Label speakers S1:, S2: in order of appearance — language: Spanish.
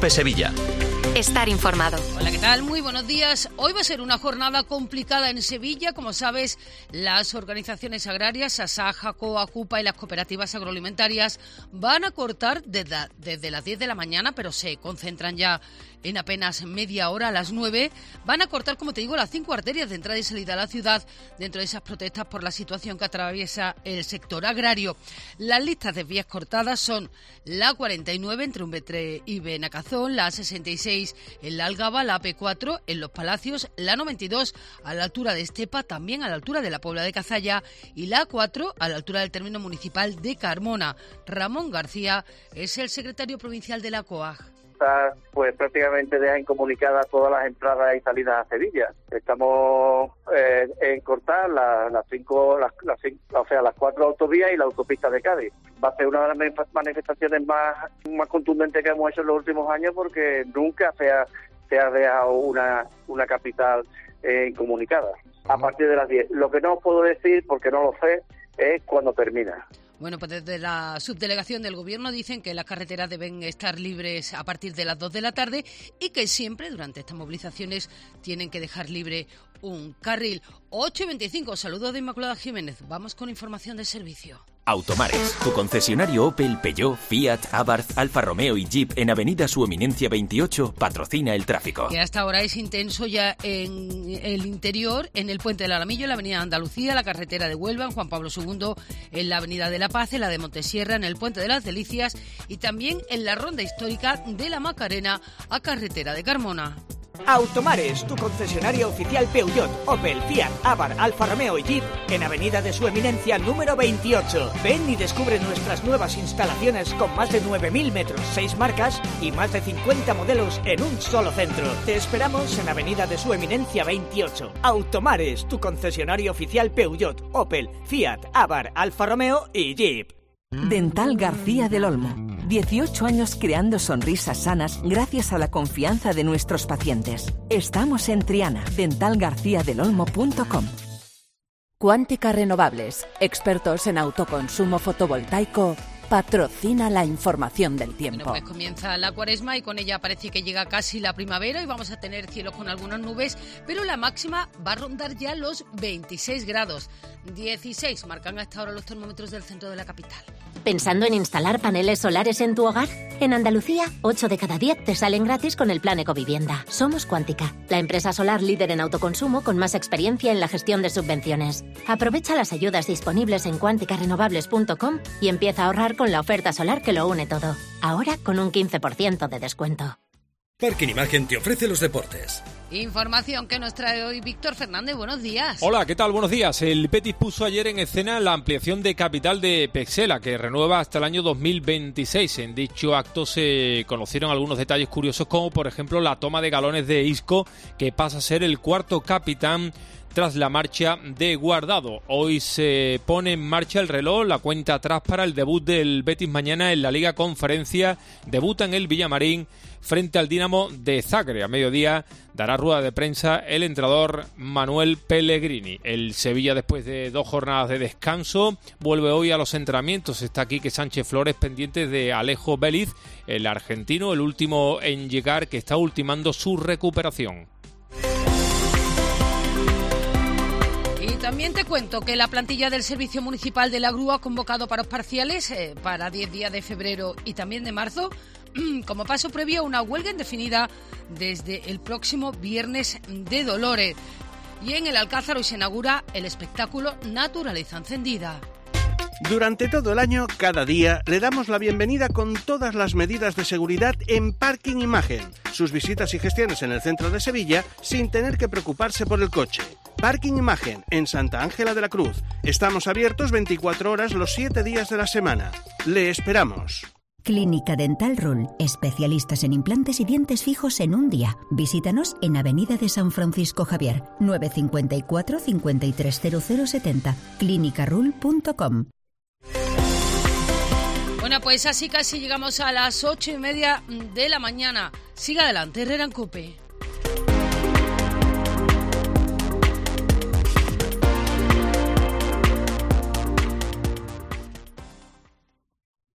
S1: COPE Sevilla.
S2: Estar informado.
S3: Hola, ¿qué tal? Muy buenos días. Hoy va a ser una jornada complicada en Sevilla. Como sabes, las organizaciones agrarias, Asaja, COA, CUPA y las cooperativas agroalimentarias van a cortar desde las 10 de la mañana, pero se concentran ya en apenas media hora, a las 9. Van a cortar, como te digo, las 5 arterias de entrada y salida a la ciudad dentro de esas protestas por la situación que atraviesa el sector agrario. Las listas de vías cortadas son la 49 entre Umbetre y Benacazón, la 66 en la Algaba, la AP4 en Los Palacios, la 92 a la altura de Estepa, también a la altura de la Puebla de Cazalla, y la A4 a la altura del término municipal de Carmona. Ramón García es el secretario provincial de la COAG.
S4: Pues prácticamente deja incomunicadas todas las entradas y salidas a Sevilla. Estamos en cortar las 4 autovías y la autopista de Cádiz. Va a ser una de las manifestaciones más contundentes que hemos hecho en los últimos años, porque nunca se ha dejado una capital incomunicada. A partir de las 10. Lo que no os puedo decir, porque no lo sé, es cuándo termina.
S3: Bueno, pues desde la subdelegación del Gobierno dicen que las carreteras deben estar libres a partir de las 2 de la tarde y que siempre durante estas movilizaciones tienen que dejar libre un carril. 8:25, saludos de Inmaculada Jiménez. Vamos con información de servicio.
S5: Automares, tu concesionario Opel, Peugeot, Fiat, Abarth, Alfa Romeo y Jeep en Avenida Su Eminencia 28 patrocina el tráfico.
S3: Que hasta ahora es intenso ya en el interior, en el Puente del Alamillo, en la Avenida Andalucía, la carretera de Huelva, en Juan Pablo II, en la Avenida de la Paz, en la de Montesierra, en el Puente de las Delicias y también en la ronda histórica de la Macarena a carretera de Carmona.
S6: Automares, tu concesionario oficial Peugeot, Opel, Fiat, Abarth, Alfa Romeo y Jeep en Avenida de Su Eminencia número 28. Ven y descubre nuestras nuevas instalaciones con más de 9.000 metros, 6 marcas y más de 50 modelos en un solo centro. Te esperamos en Avenida de Su Eminencia 28. Automares, tu concesionario oficial Peugeot, Opel, Fiat, Abarth, Alfa Romeo y Jeep.
S7: Dental García del Olmo. 18 años creando sonrisas sanas gracias a la confianza de nuestros pacientes. Estamos en Triana. dentalgarciadelolmo.com.
S8: Cuántica Renovables, expertos en autoconsumo fotovoltaico, patrocina la información del tiempo.
S3: Bueno, pues comienza la cuaresma y con ella parece que llega casi la primavera y vamos a tener cielos con algunas nubes, pero la máxima va a rondar ya los 26 grados. 16 marcan hasta ahora los termómetros del centro de la capital.
S9: ¿Pensando en instalar paneles solares en tu hogar? En Andalucía, 8 de cada 10 te salen gratis con el plan Ecovivienda. Somos Cuántica, la empresa solar líder en autoconsumo con más experiencia en la gestión de subvenciones. Aprovecha las ayudas disponibles en cuanticarenovables.com y empieza a ahorrar con la oferta solar que lo une todo. Ahora con un 15% de descuento.
S10: Parking Imagen te ofrece los deportes.
S3: Información que nos trae hoy Víctor Fernández. Buenos días.
S11: Hola, ¿qué tal? Buenos días. El Betis puso ayer en escena la ampliación de capital de Pexela, que renueva hasta el año 2026. En dicho acto se conocieron algunos detalles curiosos, como por ejemplo la toma de galones de Isco, que pasa a ser el cuarto capitán tras la marcha de Guardado. Hoy se pone en marcha el reloj, la cuenta atrás para el debut del Betis mañana en la Liga Conferencia. Debuta en el Villamarín frente al Dinamo de Zagreb. A mediodía dará rueda de prensa el entrenador Manuel Pellegrini. El Sevilla, después de 2 jornadas de descanso, vuelve hoy a los entrenamientos. Está Quique Sánchez Flores pendiente de Alejo Vélez, el argentino, el último en llegar, que está ultimando su recuperación.
S3: También te cuento que la plantilla del Servicio Municipal de la Grúa ha convocado paros parciales para 10 días de febrero y también de marzo, como paso previo a una huelga indefinida desde el próximo Viernes de Dolores. Y en el Alcázar hoy se inaugura el espectáculo Naturaleza Encendida.
S12: Durante todo el año, cada día, le damos la bienvenida con todas las medidas de seguridad en Parking Imagen. Sus visitas y gestiones en el centro de Sevilla sin tener que preocuparse por el coche. Parking Imagen, en Santa Ángela de la Cruz. Estamos abiertos 24 horas los 7 días de la semana. Le esperamos.
S13: Clínica Dental Rul, especialistas en implantes y dientes fijos en un día. Visítanos en Avenida de San Francisco Javier, 954 530070, clinicarul.com.
S3: Bueno, pues así casi llegamos a las 8:30 de la mañana. Siga adelante, Herrera en COPE.